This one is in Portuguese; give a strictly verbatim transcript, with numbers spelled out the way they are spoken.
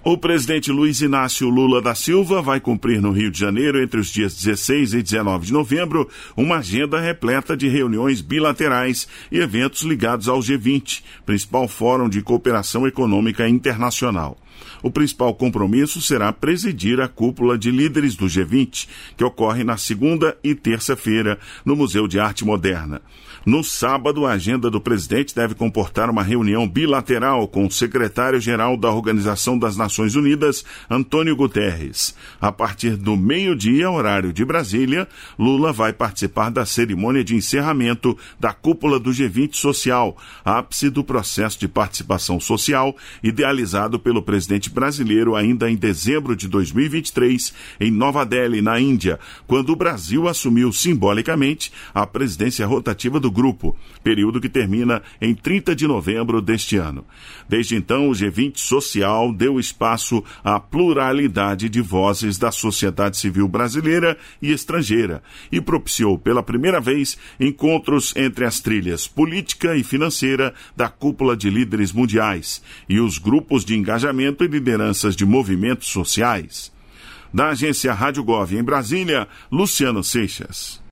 O presidente Luiz Inácio Lula da Silva vai cumprir no Rio de Janeiro, entre os dias dezesseis e dezenove de novembro, uma agenda repleta de reuniões bilaterais e eventos ligados ao G vinte, principal fórum de cooperação econômica internacional. O principal compromisso será presidir a cúpula de líderes do G vinte, que ocorre na segunda e terça-feira no Museu de Arte Moderna. No sábado, a agenda do presidente deve comportar uma reunião bilateral com o secretário-geral da Organização das Nações Unidas, Antônio Guterres. A partir do meio-dia, horário de Brasília, Lula vai participar da cerimônia de encerramento da cúpula do G vinte Social, ápice do processo de participação social idealizado pelo presidente brasileiro ainda em dezembro de dois mil e vinte e três, em Nova Delhi, na Índia, quando o Brasil assumiu simbolicamente a presidência rotativa do grupo, período que termina em trinta de novembro deste ano. Desde então, o G vinte Social deu espaço à pluralidade de vozes da sociedade civil brasileira e estrangeira e propiciou pela primeira vez encontros entre as trilhas política e financeira da cúpula de líderes mundiais e os grupos de engajamento e lideranças de movimentos sociais. Da agência Rádio Gov em Brasília, Luciano Seixas.